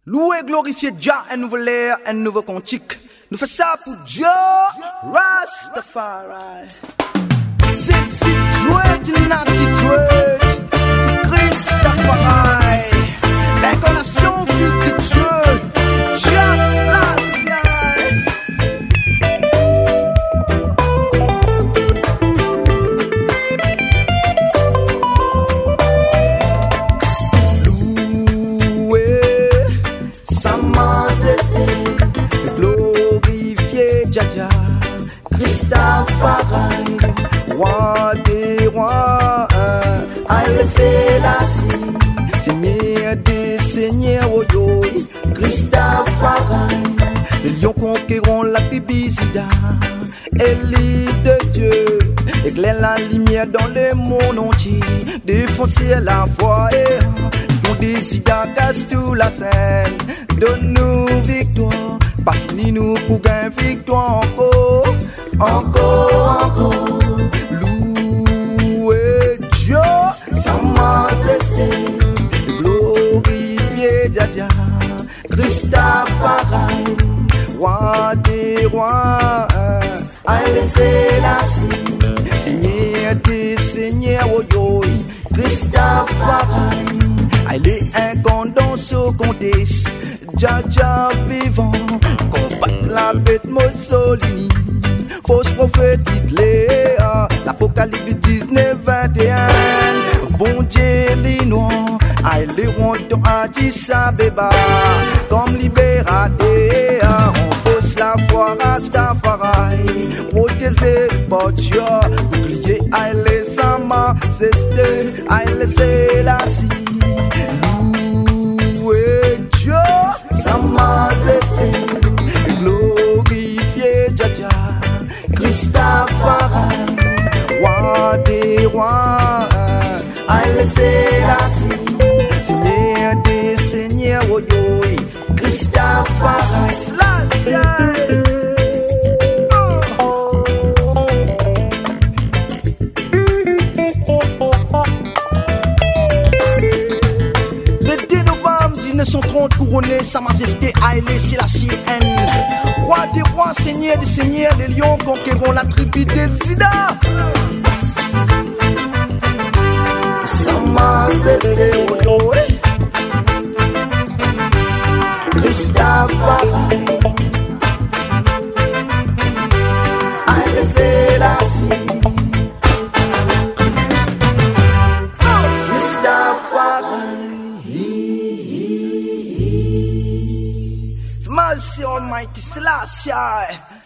Louer, glorifier Jah, un nouvel air, un nouveau cantique. Nous faisons ça pour Dieu, Rastafari. C'est si truite, nati truite, Christafari. Incarnation, fils de Dieu, just last year. Louer sa majesté, glorifier Jah, Christafari, roi des rois, Haile Selassie, Seigneur des seigneurs, oh yo, Christafari, les lions conquérant la bibisida, Élie de Dieu, éclaire la lumière dans le monde entier, défoncer la foi et on décide à casse toute la scène, donne-nous victoire, pas fini nous pour gagner victoire encore, encore, louer Dieu, sa majesté, glorifier Jah, Christafari, roi des rois, Haile Selassie, Seigneur des seigneurs, oh yo, Christafari, il est incarnant sur comtesse, Jah vivant, combattre la bête Mussolini, fausse prophète Hitler, l'Apocalypse 19-21, bon Dieu les noirs, il est rondon à Addis Abeba, comme libérateur, on fausse la foi Rastafari, protégé par Dieu, bouclier Haile sa majesté, Haile Selassie, louer Dieu, sa majesté, glorifier Jah, Christafari, roi des rois, Haile Selassie, Seigneur des seigneurs, oh yo, Christafari, Selassie. Le 2 novembre 1930, couronné sa majesté Haile Selassie N, roi des rois, seigneur des seigneurs, les lions conquérant la tribu des Zida. Sa majesté, oh yo, Christafari, Haile Selassie, Christafari, Mercy Almighty Selassie.